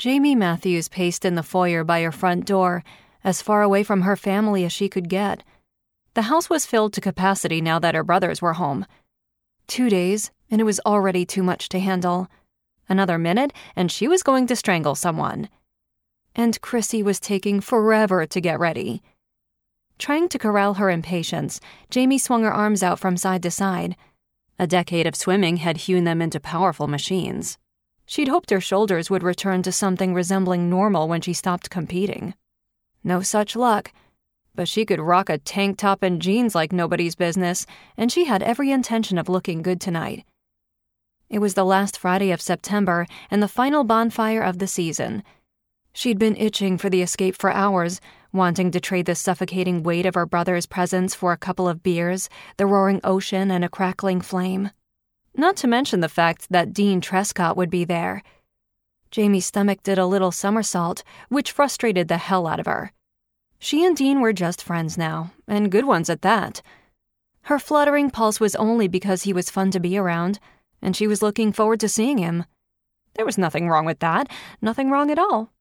Jamie Matthews paced in the foyer by her front door, as far away from her family as she could get. The house was filled to capacity now that her brothers were home. 2 days, and it was already too much to handle. Another minute, and she was going to strangle someone. And Chrissy was taking forever to get ready. Trying to corral her impatience, Jamie swung her arms out from side to side. A decade of swimming had hewn them into powerful machines. She'd hoped her shoulders would return to something resembling normal when she stopped competing. No such luck. But she could rock a tank top and jeans like nobody's business, and she had every intention of looking good tonight. It was the last Friday of September and the final bonfire of the season. She'd been itching for the escape for hours, wanting to trade the suffocating weight of her brother's presence for a couple of beers, the roaring ocean, and a crackling flame. Not to mention the fact that Dean Trescott would be there. Jamie's stomach did a little somersault, which frustrated the hell out of her. She and Dean were just friends now, and good ones at that. Her fluttering pulse was only because he was fun to be around, and she was looking forward to seeing him. There was nothing wrong with that, nothing wrong at all.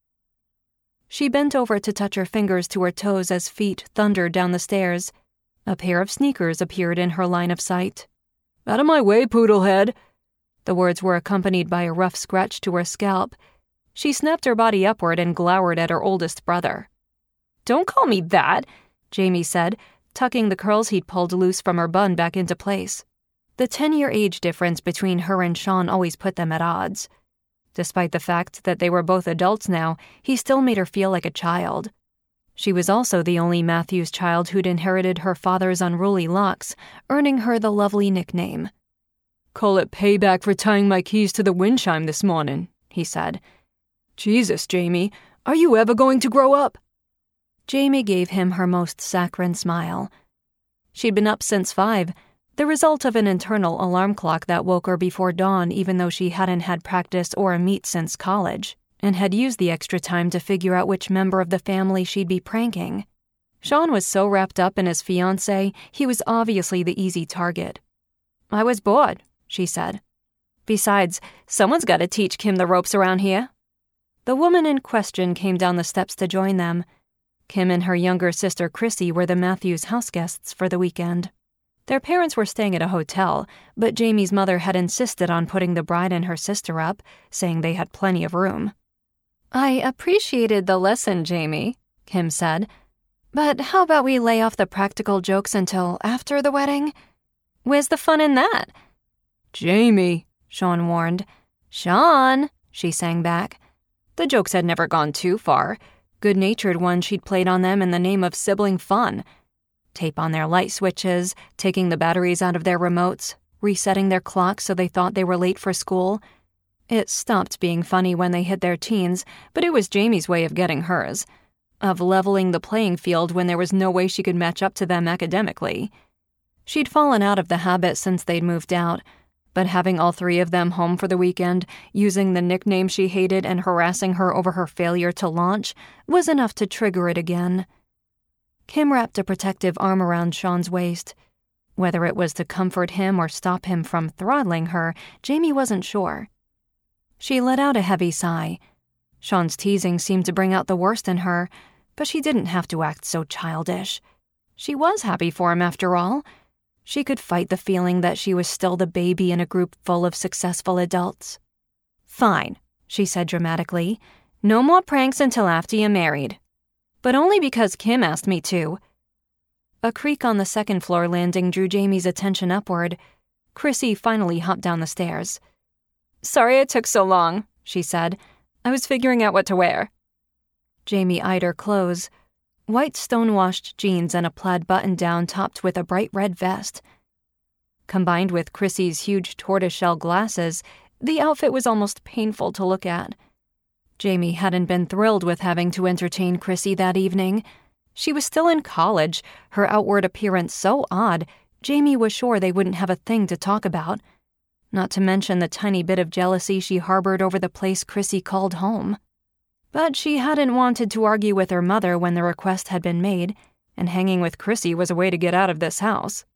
She bent over to touch her fingers to her toes as feet thundered down the stairs. A pair of sneakers appeared in her line of sight. "Out of my way, Poodlehead!" The words were accompanied by a rough scratch to her scalp. She snapped her body upward and glowered at her oldest brother. "Don't call me that," Jamie said, tucking the curls he'd pulled loose from her bun back into place. The 10-year age difference between her and Sean always put them at odds. Despite the fact that they were both adults now, he still made her feel like a child. She was also the only Matthews child who'd inherited her father's unruly locks, earning her the lovely nickname. "Call it payback for tying my keys to the wind chime this morning," he said. "Jesus, Jamie, are you ever going to grow up?" Jamie gave him her most saccharine smile. She'd been up since 5, the result of an internal alarm clock that woke her before dawn even though she hadn't had practice or a meet since college, and had used the extra time to figure out which member of the family she'd be pranking. Sean was so wrapped up in his fiancée, he was obviously the easy target. "I was bored," she said. "Besides, someone's got to teach Kim the ropes around here." The woman in question came down the steps to join them. Kim and her younger sister Chrissy were the Matthews houseguests for the weekend. Their parents were staying at a hotel, but Jamie's mother had insisted on putting the bride and her sister up, saying they had plenty of room. "I appreciated the lesson, Jamie," Kim said. "But how about we lay off the practical jokes until after the wedding? Where's the fun in that?" "Jamie," Sean warned. "Sean," she sang back. The jokes had never gone too far. Good-natured ones she'd played on them in the name of sibling fun. Tape on their light switches, taking the batteries out of their remotes, resetting their clocks so they thought they were late for school. It stopped being funny when they hit their teens, but it was Jamie's way of getting hers, of leveling the playing field when there was no way she could match up to them academically. She'd fallen out of the habit since they'd moved out, but having all 3 of them home for the weekend, using the nickname she hated and harassing her over her failure to launch, was enough to trigger it again. Kim wrapped a protective arm around Sean's waist. Whether it was to comfort him or stop him from throttling her, Jamie wasn't sure. She let out a heavy sigh. Sean's teasing seemed to bring out the worst in her, but she didn't have to act so childish. She was happy for him, after all. She could fight the feeling that she was still the baby in a group full of successful adults. "Fine," she said dramatically. "No more pranks until after you're married. But only because Kim asked me to." A creak on the second-floor landing drew Jamie's attention upward. Chrissy finally hopped down the stairs. "Sorry it took so long," she said. "I was figuring out what to wear." Jamie eyed her clothes. White stone-washed jeans and a plaid button-down topped with a bright red vest. Combined with Chrissy's huge tortoiseshell glasses, the outfit was almost painful to look at. Jamie hadn't been thrilled with having to entertain Chrissy that evening. She was still in college, her outward appearance so odd, Jamie was sure they wouldn't have a thing to talk about. Not to mention the tiny bit of jealousy she harbored over the place Chrissy called home. But she hadn't wanted to argue with her mother when the request had been made, and hanging with Chrissy was a way to get out of this house.